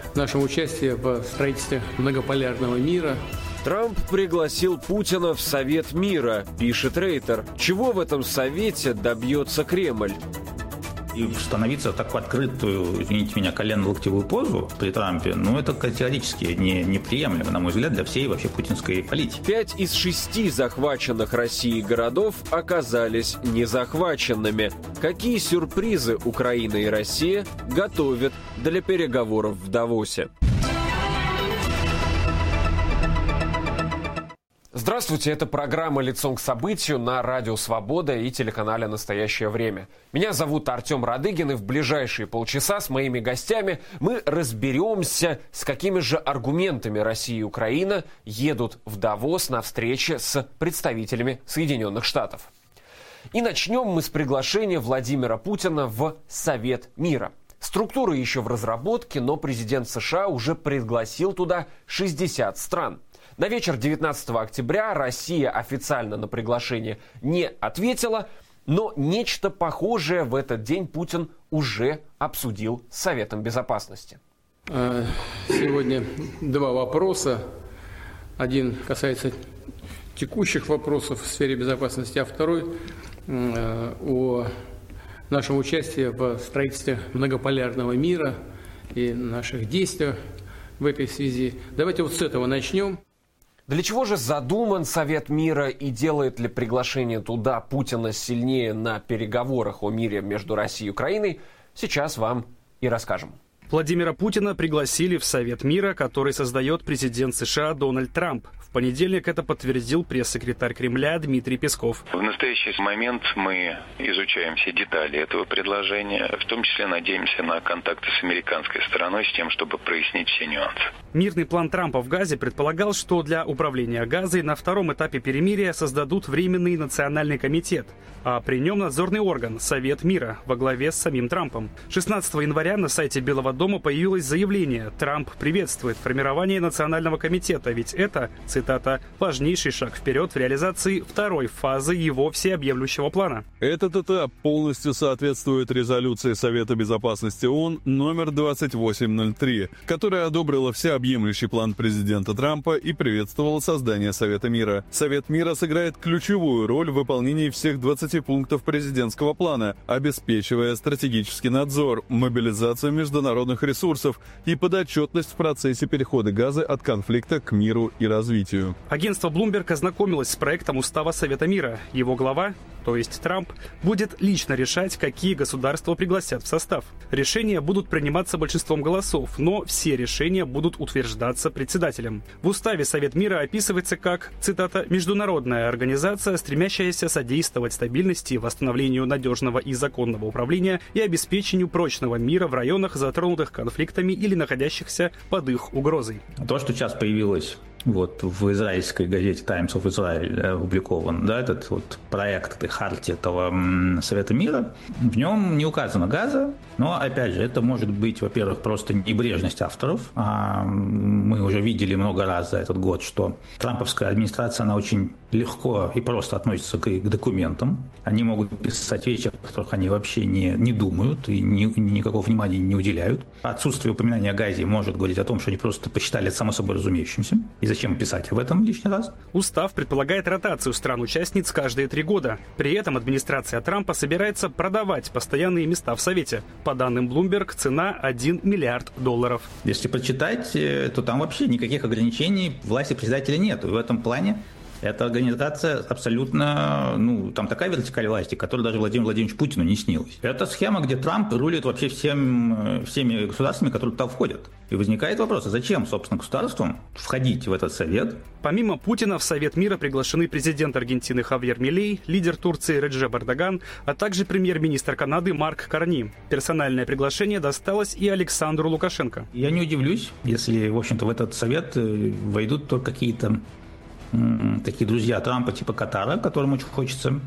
нашем участии в строительстве многополярного мира. Трамп пригласил Путина в Совет мира, пишет Рейтер. Чего в этом совете добьется Кремль? И становиться так в открытую, извините меня, коленно-локтевую позу при Трампе, это категорически неприемлемо, на мой взгляд, для всей вообще путинской политики. 5 из 6 захваченных Россией городов оказались незахваченными. Какие сюрпризы Украина и Россия готовят для переговоров в Давосе? Здравствуйте, это программа «Лицом к событию» на Радио Свобода и телеканале «Настоящее время». Меня зовут Артем Радыгин, и в ближайшие полчаса с моими гостями мы разберемся, с какими же аргументами Россия и Украина едут в Давос на встрече с представителями Соединенных Штатов. И начнем мы с приглашения Владимира Путина в Совет мира. Структура еще в разработке, но президент США уже пригласил туда 60 стран. На вечер 19 октября Россия официально на приглашение не ответила, но нечто похожее в этот день Путин уже обсудил с Советом Безопасности. Сегодня два вопроса. Один касается текущих вопросов в сфере безопасности, а второй о нашем участии в строительстве многополярного мира и наших действиях в этой связи. Давайте вот с этого начнем. Для чего же задуман Совет мира и делает ли приглашение туда Путина сильнее на переговорах о мире между Россией и Украиной, сейчас вам и расскажем. Владимира Путина пригласили в Совет мира, который создает президент США Дональд Трамп. В понедельник это подтвердил пресс-секретарь Кремля Дмитрий Песков. В настоящий момент мы изучаем все детали этого предложения, в том числе надеемся на контакты с американской стороной с тем, чтобы прояснить все нюансы. Мирный план Трампа в Газе предполагал, что для управления Газой на втором этапе перемирия создадут Временный национальный комитет, а при нем надзорный орган – Совет мира во главе с самим Трампом. 16 января на сайте Белого дома появилось заявление: Трамп приветствует формирование национального комитета, ведь это, цитата, «важнейший шаг вперед в реализации второй фазы его всеобъемлющего плана». Этот этап полностью соответствует резолюции Совета Безопасности ООН номер 2803, которая одобрила всеобъемлющий план президента Трампа и приветствовала создание Совета мира. Совет мира сыграет ключевую роль в выполнении всех 20 пунктов президентского плана, обеспечивая стратегический надзор, мобилизацию международных ресурсов и подотчетность в процессе перехода Газы от конфликта к миру и развитию. Агентство Bloomberg ознакомилось с проектом Устава Совета мира. Его глава, то есть Трамп, будет лично решать, какие государства пригласят в состав. Решения будут приниматься большинством голосов, но все решения будут утверждаться председателем. В Уставе Совет мира описывается как, цитата, «международная организация, стремящаяся содействовать стабильности, восстановлению надежного и законного управления и обеспечению прочного мира в районах, затронутых конфликтами или находящихся под их угрозой». То, что сейчас появилось в израильской газете Times of Israel опубликован, этот проект этой хартии этого Совета мира, в нем не указана Газа, но, опять же, это может быть, во-первых, просто небрежность авторов. Мы уже видели много раз за этот год, что трамповская администрация, она очень легко и просто относится к документам. Они могут писать вещи, о которых они вообще не думают и никакого внимания не уделяют. Отсутствие упоминания о Газе может говорить о том, что они просто посчитали это само собой разумеющимся. И зачем писать об этом лишний раз? Устав предполагает ротацию стран-участниц каждые 3 года. При этом администрация Трампа собирается продавать постоянные места в Совете. По данным Bloomberg, цена $1 миллиард. Если почитать, то там вообще никаких ограничений власти председателя нет. В этом плане эта организация абсолютно, там такая вертикаль власти, которая даже Владимиру Владимировичу Путину не снилась. Это схема, где Трамп рулит вообще всеми государствами, которые туда входят. И возникает вопрос, а зачем, собственно, государствам входить в этот совет? Помимо Путина в Совет мира приглашены президент Аргентины Хавьер Милей, лидер Турции Реджеп Эрдоган, а также премьер-министр Канады Марк Карни. Персональное приглашение досталось и Александру Лукашенко. Я не удивлюсь, если, в общем-то, в этот совет войдут только какие-то такие друзья Трампа типа Катара, которым очень хочется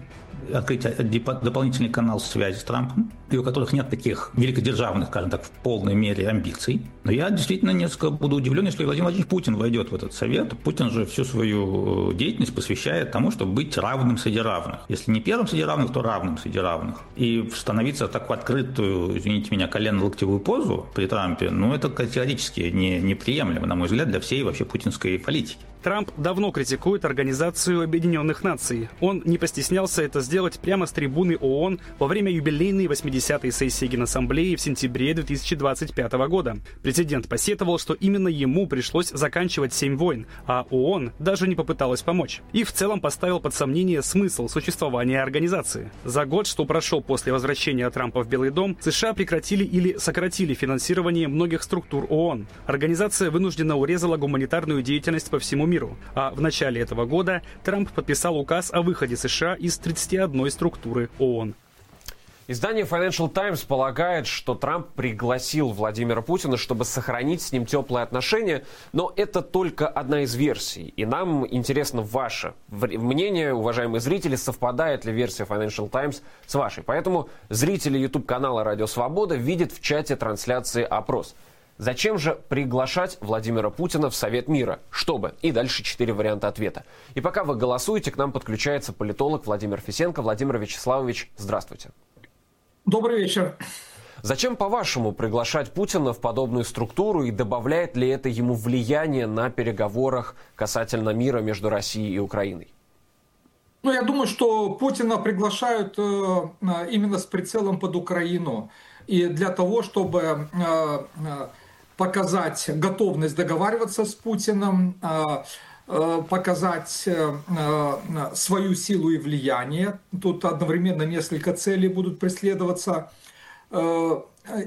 открыть дополнительный канал связи с Трампом, и у которых нет таких великодержавных, скажем так, в полной мере амбиций. Но я действительно несколько буду удивлен, если Владимир Владимирович Путин войдет в этот совет. Путин же всю свою деятельность посвящает тому, чтобы быть равным среди равных. Если не первым среди равных, то равным среди равных. И становиться так в открытую, извините меня, колено-локтевую позу при Трампе, это категорически неприемлемо, на мой взгляд, для всей вообще путинской политики. Трамп давно критикует Организацию Объединенных Наций. Он не постеснялся это сделать прямо с трибуны ООН во время юбилейной 80-й сессии Генассамблеи в сентябре 2025 года. Президент посетовал, что именно ему пришлось заканчивать 7 войн, а ООН даже не попыталась помочь. И в целом поставил под сомнение смысл существования организации. За год, что прошел после возвращения Трампа в Белый дом, США прекратили или сократили финансирование многих структур ООН. Организация вынужденно урезала гуманитарную деятельность по всему миру. А в начале этого года Трамп подписал указ о выходе США из 31 структуры ООН. Издание Financial Times полагает, что Трамп пригласил Владимира Путина, чтобы сохранить с ним теплые отношения, но это только одна из версий. И нам интересно ваше мнение, уважаемые зрители, совпадает ли версия Financial Times с вашей. Поэтому зрители YouTube-канала «Радио Свобода» видят в чате трансляции опрос. Зачем же приглашать Владимира Путина в Совет мира? Чтобы. И дальше 4 варианта ответа. И пока вы голосуете, к нам подключается политолог Владимир Фисенко. Владимир Вячеславович, здравствуйте. Добрый вечер. Зачем, по-вашему, приглашать Путина в подобную структуру и добавляет ли это ему влияние на переговорах касательно мира между Россией и Украиной? Я думаю, что Путина приглашают именно с прицелом под Украину. И для того, чтобы показать готовность договариваться с Путиным, показать свою силу и влияние. Тут одновременно несколько целей будут преследоваться. Но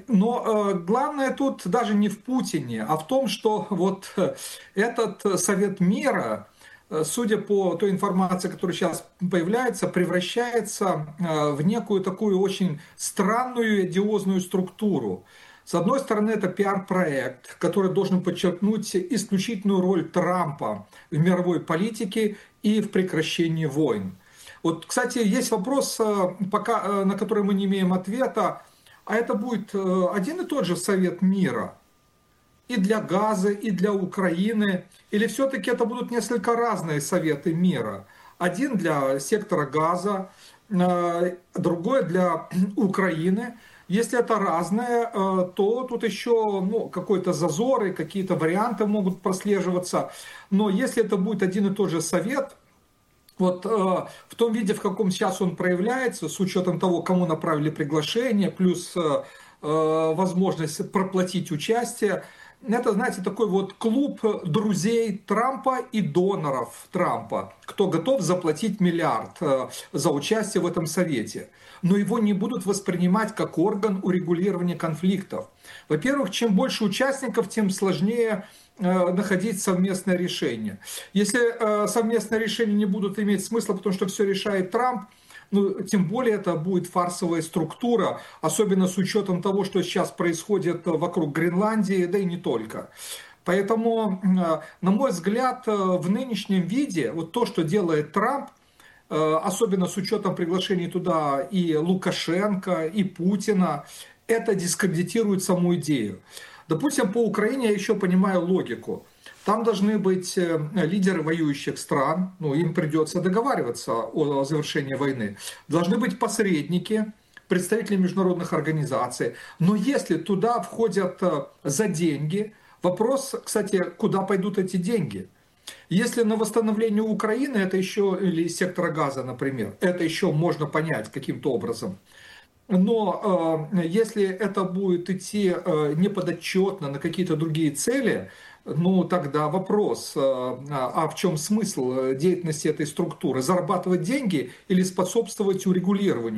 главное тут даже не в Путине, а в том, что вот этот Совет мира, судя по той информации, которая сейчас появляется, превращается в некую такую очень странную и одиозную структуру. С одной стороны, это пиар-проект, который должен подчеркнуть исключительную роль Трампа в мировой политике и в прекращении войн. Вот, кстати, есть вопрос, пока, на который мы не имеем ответа, а это будет один и тот же Совет мира и для Газы, и для Украины, или все-таки это будут несколько разные Советы мира? Один для сектора Газа, другой для Украины. Если это разное, то тут еще какой-то зазор и какие-то варианты могут прослеживаться. Но если это будет один и тот же совет, вот в том виде, в каком сейчас он проявляется, с учетом того, кому направили приглашение, плюс возможность проплатить участие, это, знаете, такой вот клуб друзей Трампа и доноров Трампа, кто готов заплатить $1 миллиард за участие в этом совете. Но его не будут воспринимать как орган урегулирования конфликтов. Во-первых, чем больше участников, тем сложнее находить совместное решение. Если совместное решение не будут иметь смысла, потому что все решает Трамп, тем более это будет фарсовая структура, особенно с учетом того, что сейчас происходит вокруг Гренландии, да и не только. Поэтому, на мой взгляд, в нынешнем виде вот то, что делает Трамп, особенно с учетом приглашений туда и Лукашенко, и Путина, это дискредитирует саму идею. Допустим, по Украине я еще понимаю логику. Там должны быть лидеры воюющих стран, им придется договариваться о завершении войны. Должны быть посредники, представители международных организаций. Но если туда входят за деньги, вопрос, кстати, куда пойдут эти деньги? Если на восстановление Украины, это еще, или сектора Газа, например, это еще можно понять каким-то образом. Но если это будет идти неподотчетно на какие-то другие цели, тогда вопрос, а в чем смысл деятельности этой структуры? Зарабатывать деньги или способствовать урегулированию?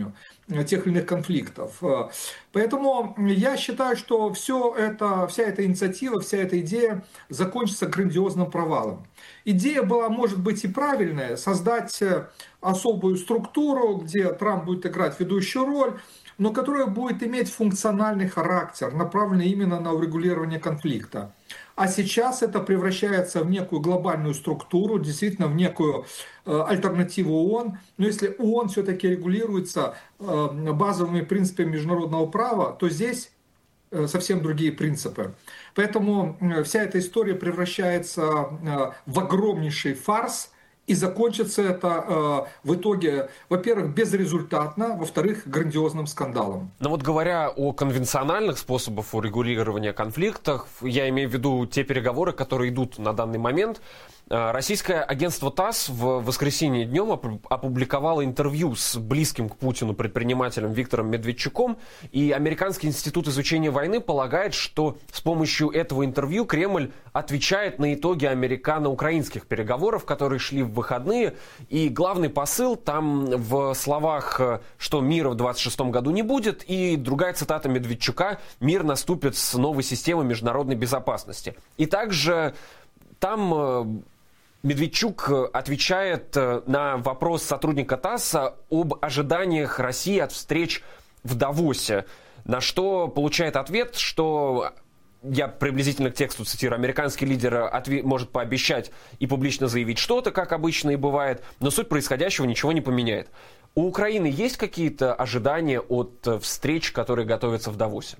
тех или иных конфликтов. Поэтому я считаю, что вся эта инициатива, вся эта идея закончится грандиозным провалом. Идея была, может быть, и правильная, создать особую структуру, где Трамп будет играть ведущую роль, но которая будет иметь функциональный характер, направленный именно на урегулирование конфликта. А сейчас это превращается в некую глобальную структуру, действительно в некую альтернативу ООН. Но если ООН все-таки регулируется базовыми принципами международного права, то здесь совсем другие принципы. Поэтому вся эта история превращается в огромнейший фарс, и закончится это в итоге, во-первых, безрезультатно, во-вторых, грандиозным скандалом. Но вот говоря о конвенциональных способах урегулирования конфликтов, я имею в виду те переговоры, которые идут на данный момент, российское агентство ТАСС в воскресенье днем опубликовало интервью с близким к Путину предпринимателем Виктором Медведчуком, и Американский институт изучения войны полагает, что с помощью этого интервью Кремль отвечает на итоги американо-украинских переговоров, которые шли в выходные, и главный посыл там в словах, что мира в 26 году не будет, и другая цитата Медведчука: «Мир наступит с новой системой международной безопасности». И также там Медведчук отвечает на вопрос сотрудника ТАССа об ожиданиях России от встреч в Давосе, на что получает ответ, что, я приблизительно к тексту цитирую, американский лидер может пообещать и публично заявить что-то, как обычно и бывает, но суть происходящего ничего не поменяет. У Украины есть какие-то ожидания от встреч, которые готовятся в Давосе?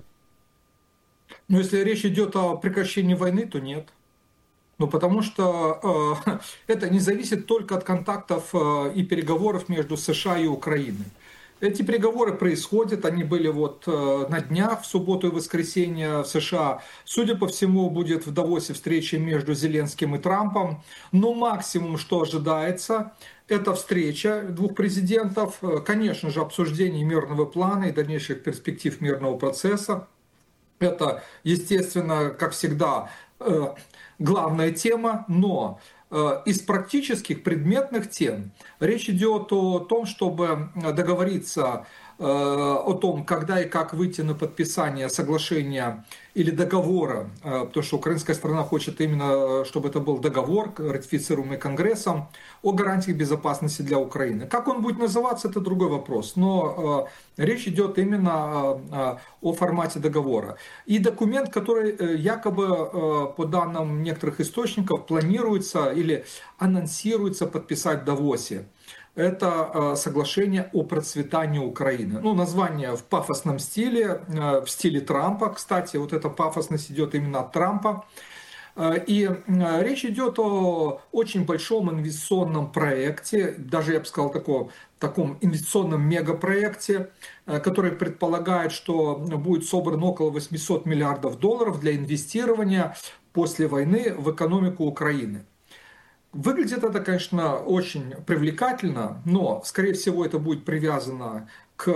Ну, если речь идет о прекращении войны, то нет. Ну, потому что это не зависит только от контактов и переговоров между США и Украиной. Эти переговоры происходят, они были вот на днях, в субботу и воскресенье в США. Судя по всему, будет в Давосе встреча между Зеленским и Трампом. Но максимум, что ожидается, это встреча двух президентов. Конечно же, обсуждение мирного плана и дальнейших перспектив мирного процесса. Это, естественно, как всегда, главная тема, но из практических предметных тем речь идет о том, чтобы договориться о том, когда и как выйти на подписание соглашения или договора, потому что украинская сторона хочет именно, чтобы это был договор, ратифицируемый Конгрессом, о гарантиях безопасности для Украины. Как он будет называться, это другой вопрос, но речь идет именно о формате договора. И документ, который якобы, по данным некоторых источников, планируется или анонсируется подписать в Давосе. Это соглашение о процветании Украины. Ну, название в пафосном стиле, в стиле Трампа, кстати, вот эта пафосность идет именно от Трампа. И речь идет о очень большом инвестиционном проекте, даже, я бы сказал, таком инвестиционном мегапроекте, который предполагает, что будет собрано около $800 миллиардов для инвестирования после войны в экономику Украины. Выглядит это, конечно, очень привлекательно, но, скорее всего, это будет привязано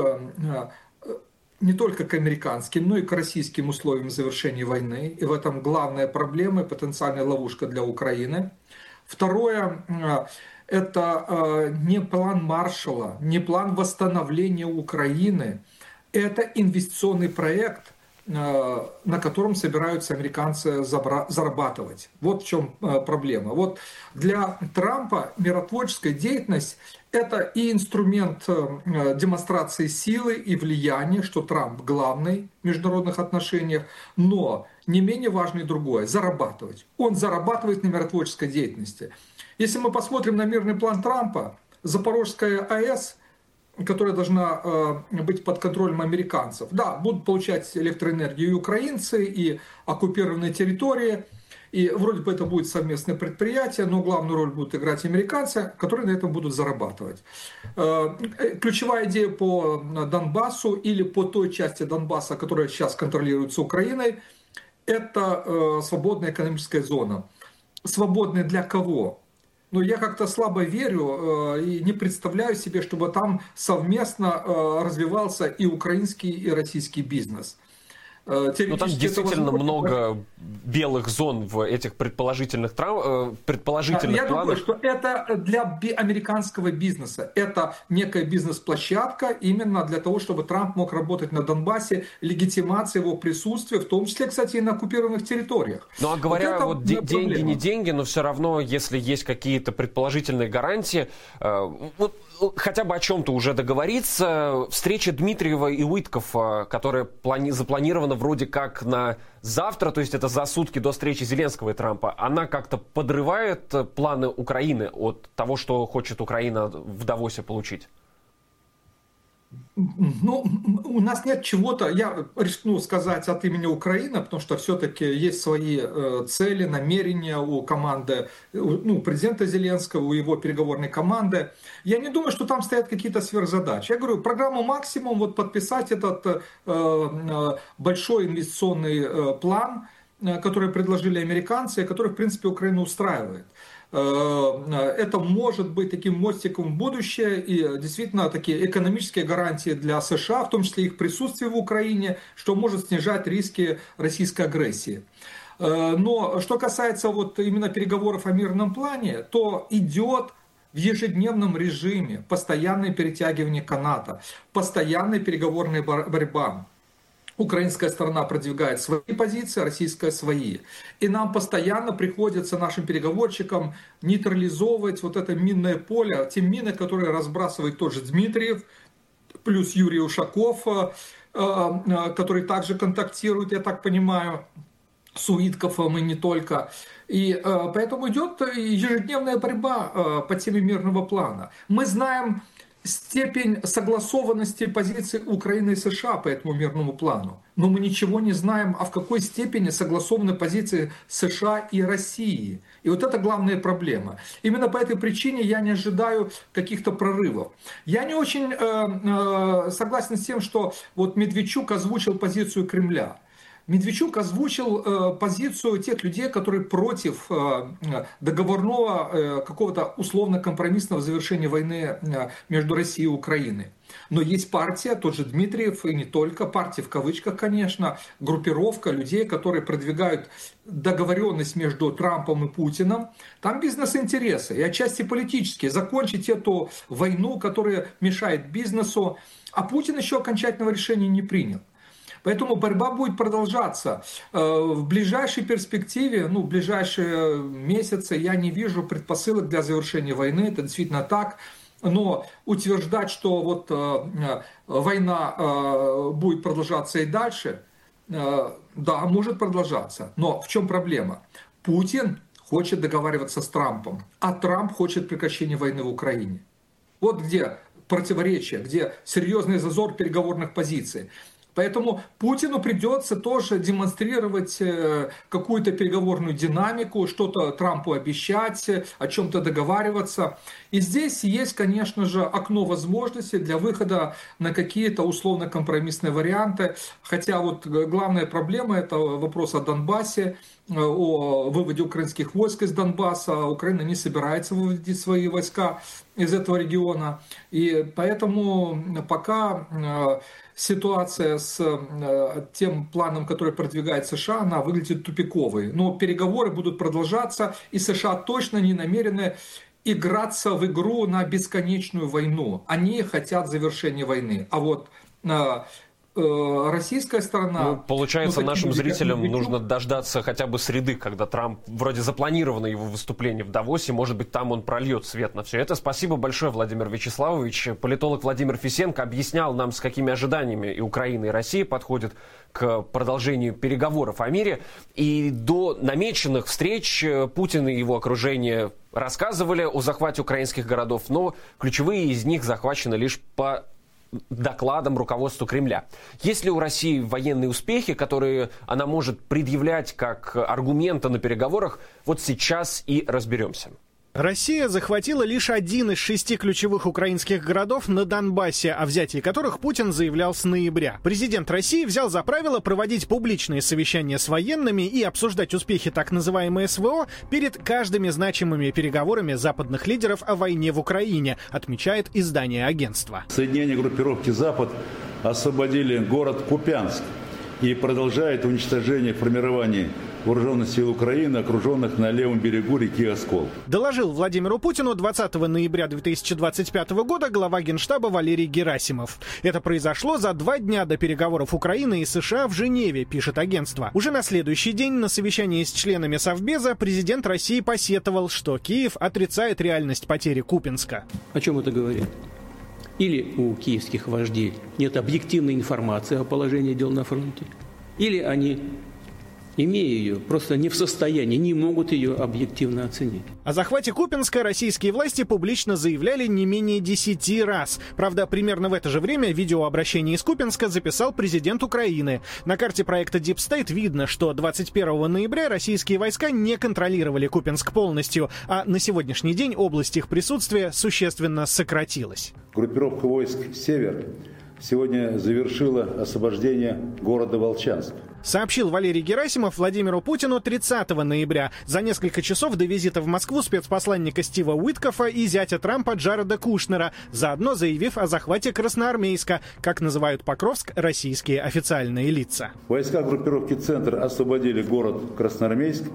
не только к американским, но и к российским условиям завершения войны. И в этом главная проблема и потенциальная ловушка для Украины. Второе, это не план Маршалла, не план восстановления Украины. Это инвестиционный проект, на котором собираются американцы зарабатывать. Вот в чем проблема. Вот для Трампа миротворческая деятельность – это и инструмент демонстрации силы и влияния, что Трамп главный в международных отношениях, но не менее важно и другое – зарабатывать. Он зарабатывает на миротворческой деятельности. Если мы посмотрим на мирный план Трампа, Запорожская АЭС, которая должна быть под контролем американцев. Да, будут получать электроэнергию и украинцы, и оккупированные территории, и вроде бы это будет совместное предприятие, но главную роль будут играть американцы, которые на этом будут зарабатывать. Ключевая идея по Донбассу или по той части Донбасса, которая сейчас контролируется Украиной, это свободная экономическая зона. Свободная для кого? Но я как-то слабо верю и не представляю себе, чтобы там совместно развивался и украинский, и российский бизнес. Ну, там действительно много белых зон в этих предположительных планах. Я думаю, что это для американского бизнеса. Это некая бизнес-площадка именно для того, чтобы Трамп мог работать на Донбассе, легитимация его присутствия, в том числе, кстати, и на оккупированных территориях. Ну, а говоря, вот деньги не деньги, но все равно, если есть какие-то предположительные гарантии, вот хотя бы о чем-то уже договориться. Встреча Дмитриева и Уиткофа, которая запланирована вроде как на завтра, то есть это за сутки до встречи Зеленского и Трампа, она как-то подрывает планы Украины от того, что хочет Украина в Давосе получить? Ну, у нас нет чего-то, я рискну сказать от имени Украины, потому что все-таки есть свои цели, намерения у команды, ну, президента Зеленского, у его переговорной команды. Я не думаю, что там стоят какие-то сверхзадачи. Я говорю, программу «Максимум», вот подписать этот большой инвестиционный план, который предложили американцы, который, в принципе, Украину устраивает. Это может быть таким мостиком в будущее и действительно такие экономические гарантии для США, в том числе их присутствие в Украине, что может снижать риски российской агрессии. Но что касается вот именно переговоров о мирном плане, то идет в ежедневном режиме постоянное перетягивание каната, постоянная переговорная борьба. Украинская сторона продвигает свои позиции, российская свои. И нам постоянно приходится, нашим переговорщикам, нейтрализовывать вот это минное поле, те мины, которые разбрасывает тот же Дмитриев, плюс Юрий Ушаков, который также контактирует, я так понимаю, с Уиткофом и не только. И поэтому идет ежедневная борьба по теме мирного плана. Мы знаем степень согласованности позиций Украины и США по этому мирному плану. Но мы ничего не знаем, а в какой степени согласованы позиции США и России. И вот это главная проблема. Именно по этой причине я не ожидаю каких-то прорывов. Я не очень согласен с тем, что вот Медведчук озвучил позицию Кремля. Медведчук озвучил позицию тех людей, которые против договорного какого-то условно-компромиссного завершения войны между Россией и Украиной. Но есть партия, тот же Дмитриев, и не только, партия в кавычках, конечно, группировка людей, которые продвигают договоренность между Трампом и Путиным. Там бизнес-интересы и отчасти политические. Закончить эту войну, которая мешает бизнесу. А Путин еще окончательного решения не принял. Поэтому борьба будет продолжаться. В ближайшей перспективе, в ближайшие месяцы я не вижу предпосылок для завершения войны. Это действительно так. Но утверждать, что вот война будет продолжаться и дальше, да, может продолжаться. Но в чем проблема? Путин хочет договариваться с Трампом, а Трамп хочет прекращения войны в Украине. Вот где противоречие, где серьезный зазор переговорных позиций. Поэтому Путину придется тоже демонстрировать какую-то переговорную динамику, что-то Трампу обещать, о чем-то договариваться. И здесь есть, конечно же, окно возможностей для выхода на какие-то условно-компромиссные варианты. Хотя вот главная проблема – это вопрос о Донбассе, о выводе украинских войск из Донбасса. Украина не собирается выводить свои войска из этого региона. И поэтому пока ситуация с тем планом, который продвигает США, она выглядит тупиковой. Но переговоры будут продолжаться, и США точно не намерены играться в игру на бесконечную войну. Они хотят завершения войны. А вот российская сторона... Получается, нашим зрителям нужно дождаться хотя бы среды, когда Трамп, вроде запланировано его выступление в Давосе, может быть, там он прольет свет на все это. Спасибо большое, Владимир Вячеславович. Политолог Владимир Фисенко объяснял нам, с какими ожиданиями и Украина, и Россия подходят к продолжению переговоров о мире. И до намеченных встреч Путин и его окружение рассказывали о захвате украинских городов, но ключевые из них захвачены лишь по докладам руководству Кремля. Есть ли у России военные успехи, которые она может предъявлять как аргументы на переговорах? Вот сейчас и разберемся. Россия захватила лишь один из 6 ключевых украинских городов на Донбассе, о взятии которых Путин заявлял с ноября. Президент России взял за правило проводить публичные совещания с военными и обсуждать успехи так называемой СВО перед каждыми значимыми переговорами западных лидеров о войне в Украине, отмечает издание агентства. Соединения группировки «Запад» освободили город Купянск и продолжает уничтожение формирований вооруженных сил Украины, окруженных на левом берегу реки Оскол. Доложил Владимиру Путину 20 ноября 2025 года глава Генштаба Валерий Герасимов. Это произошло за 2 дня до переговоров Украины и США в Женеве, пишет агентство. Уже на следующий день на совещании с членами Совбеза президент России посетовал, что Киев отрицает реальность потери Купянска. О чем это говорит? Или у киевских вождей нет объективной информации о положении дел на фронте, или они, имея ее, просто не в состоянии, не могут ее объективно оценить. О захвате Купянска российские власти публично заявляли не менее 10 раз. Правда, примерно в это же время видеообращение из Купянска записал президент Украины. На карте проекта Deep State видно, что 21 ноября российские войска не контролировали Купянск полностью, а на сегодняшний день область их присутствия существенно сократилась. Группировка войск «Север» сегодня завершила освобождение города Волчанск. Сообщил Валерий Герасимов Владимиру Путину 30 ноября, за несколько часов до визита в Москву спецпосланника Стива Уиткофа и зятя Трампа Джареда Кушнера, заодно заявив о захвате Красноармейска, как называют Покровск российские официальные лица. Войска группировки «Центр» освободили город Красноармейск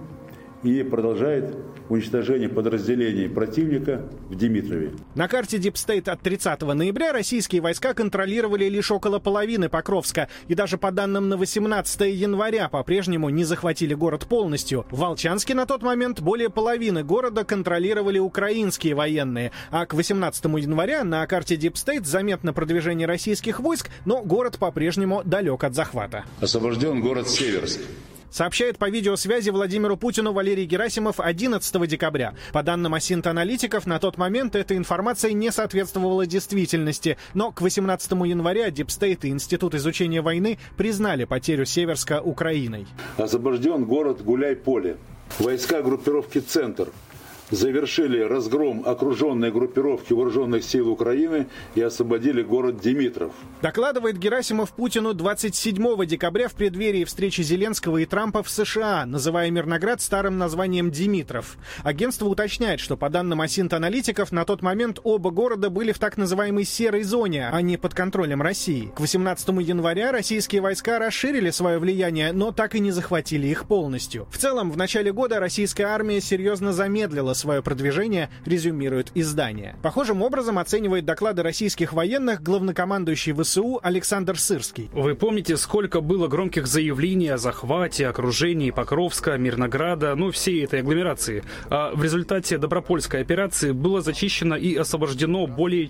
и продолжает уничтожение подразделений противника в Димитрове. На карте Deep State от 30 ноября российские войска контролировали лишь около половины Покровска, и даже по данным на 18 января по-прежнему не захватили город полностью. В Волчанске на тот момент более половины города контролировали украинские военные, а к 18 января на карте Deep State заметно продвижение российских войск, но город по-прежнему далек от захвата. Освобожден город Северск. Сообщает по видеосвязи Владимиру Путину Валерий Герасимов 11 декабря. По данным осинт-аналитиков, на тот момент эта информация не соответствовала действительности. Но к 18 января Deep State и Институт изучения войны признали потерю Северска Украиной. Освобожден город Гуляй-Поле. Войска группировки «Центр» завершили разгром окруженной группировки вооруженных сил Украины и освободили город Димитров. Докладывает Герасимов Путину 27 декабря в преддверии встречи Зеленского и Трампа в США, называя Мирноград старым названием Димитров. Агентство уточняет, что по данным осинт-аналитиков на тот момент оба города были в так называемой серой зоне, а не под контролем России. К 18 января российские войска расширили свое влияние, но так и не захватили их полностью. В целом, в начале года российская армия серьезно замедлила свое продвижение, резюмирует издание. Похожим образом оценивает доклады российских военных главнокомандующий ВСУ Александр Сырский. Вы помните, сколько было громких заявлений о захвате, окружении Покровска, Мирнограда, всей этой агломерации. А в результате Добропольской операции было зачищено и освобождено более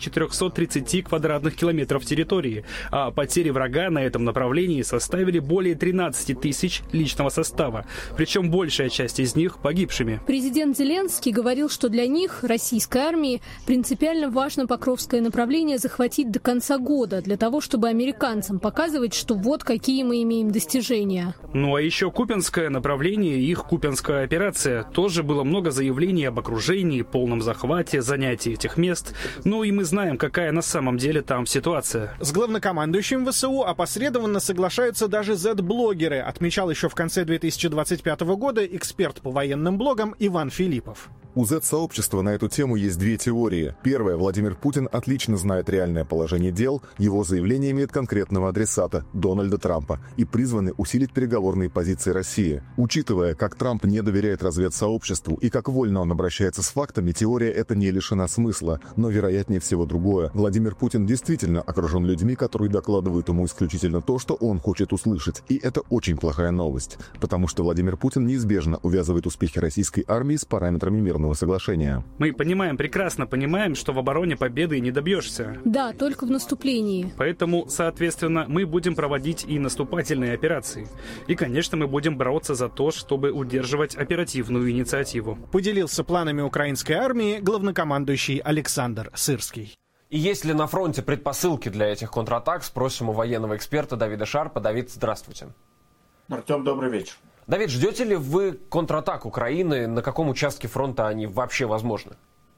430 квадратных километров территории, а потери врага на этом направлении составили более 13 тысяч личного состава, причем большая часть из них погибшими. Президент Зеленский говорил, что для них, российской армии, принципиально важно Покровское направление захватить до конца года, для того, чтобы американцам показывать, что вот какие мы имеем достижения. А еще Купянское направление и их Купянская операция. Тоже было много заявлений об окружении, полном захвате, занятии этих мест. И мы знаем, какая на самом деле там ситуация. С главнокомандующим ВСУ опосредованно соглашаются даже Z-блогеры, отмечал еще в конце 2025 года эксперт по военным блогам Иван Филиппов. У Z-сообщества на эту тему есть 2 теории. Первая: Владимир Путин отлично знает реальное положение дел, его заявление имеет конкретного адресата – Дональда Трампа, и призваны усилить переговорные позиции России. Учитывая, как Трамп не доверяет разведсообществу и как вольно он обращается с фактами, теория эта не лишена смысла, но вероятнее всего другое. Владимир Путин действительно окружен людьми, которые докладывают ему исключительно то, что он хочет услышать. И это очень плохая новость, потому что Владимир Путин неизбежно увязывает успехи российской армии с параметрами мирного соглашения. Мы прекрасно понимаем, что в обороне победы не добьешься. Да, только в наступлении. Поэтому, соответственно, мы будем проводить и наступательные операции. И, конечно, мы будем бороться за то, чтобы удерживать оперативную инициативу. Поделился планами украинской армии главнокомандующий Александр Сырский. И есть ли на фронте предпосылки для этих контратак, спросим у военного эксперта Давида Шарпа. Давид, здравствуйте. Артем, добрый вечер. Давид, ждете ли вы контратак Украины? На каком участке фронта они вообще возможны?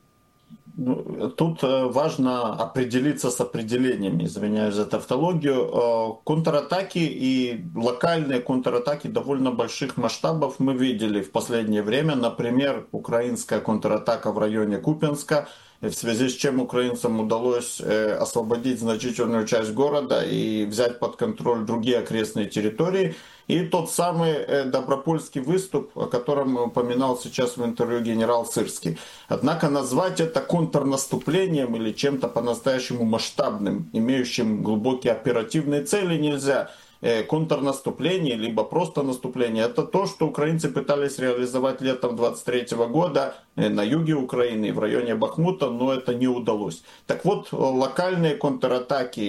Тут важно определиться с определениями, извиняюсь за тавтологию. Контратаки и локальные контратаки довольно больших масштабов мы видели в последнее время. Например, украинская контратака в районе Купянска в связи с чем украинцам удалось освободить значительную часть города и взять под контроль другие окрестные территории. И тот самый Добропольский выступ, о котором упоминал сейчас в интервью генерал Сырский. Однако назвать это контрнаступлением или чем-то по-настоящему масштабным, имеющим глубокие оперативные цели, нельзя. Контрнаступление, либо просто наступление, это то, что украинцы пытались реализовать летом 23 года на юге Украины, в районе Бахмута, но это не удалось. Так вот, локальные контратаки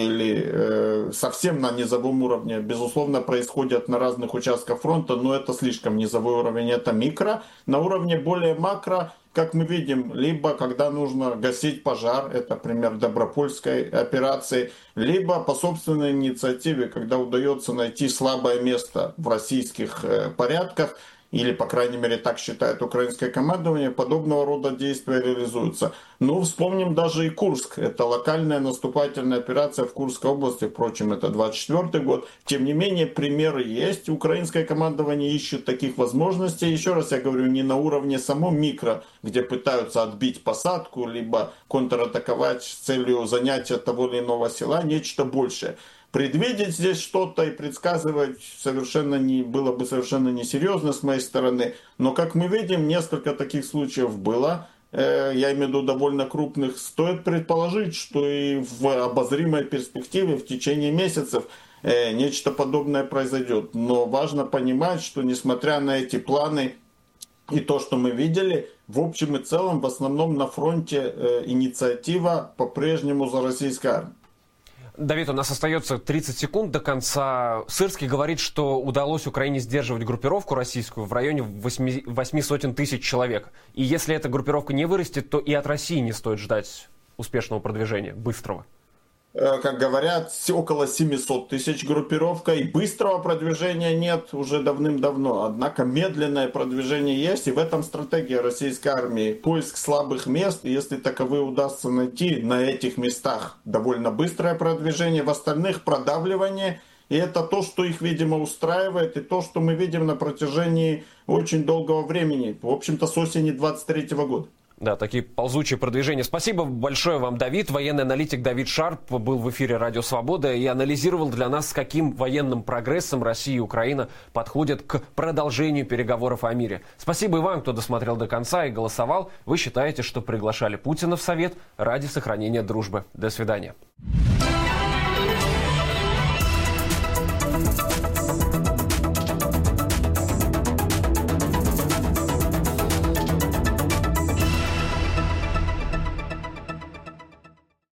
или совсем на низовом уровне, безусловно, происходят на разных участках фронта, но это слишком низовой уровень, это микро. На уровне более макро, как мы видим, либо когда нужно гасить пожар, это пример Добропольской операции, либо по собственной инициативе, когда удается найти слабое место в российских порядках, или, по крайней мере, так считает украинское командование, подобного рода действия реализуются. Ну, вспомним даже и Курск. Это локальная наступательная операция в Курской области, впрочем, это 24 год. Тем не менее, примеры есть. Украинское командование ищет таких возможностей. Еще раз я говорю, не на уровне самого микро, где пытаются отбить посадку, либо контратаковать с целью занятия того или иного села, нечто большее. Предвидеть здесь что-то и предсказывать было бы совершенно несерьезно с моей стороны. Но, как мы видим, несколько таких случаев было. Я имею в виду довольно крупных. Стоит предположить, что и в обозримой перспективе в течение месяцев нечто подобное произойдет. Но важно понимать, что несмотря на эти планы и то, что мы видели, в общем и целом, в основном на фронте инициатива по-прежнему за российской армией. Давид, у нас остается 30 секунд до конца. Сырский говорит, что удалось Украине сдерживать группировку российскую в районе 800 тысяч человек. И если эта группировка не вырастет, то и от России не стоит ждать успешного продвижения, быстрого. Как говорят, около 700 тысяч группировка, и быстрого продвижения нет уже давным-давно. Однако медленное продвижение есть, и в этом стратегия российской армии. Поиск слабых мест, и если таковые удастся найти на этих местах, довольно быстрое продвижение, в остальных продавливание. И это то, что их, видимо, устраивает, и то, что мы видим на протяжении очень долгого времени, в общем-то, с осени 23 года. Да, такие ползучие продвижения. Спасибо большое вам, Давид. Военный аналитик Давид Шарп был в эфире «Радио Свобода» и анализировал для нас, с каким военным прогрессом Россия и Украина подходят к продолжению переговоров о мире. Спасибо и вам, кто досмотрел до конца и голосовал. Вы считаете, что приглашали Путина в Совет ради сохранения дружбы. До свидания.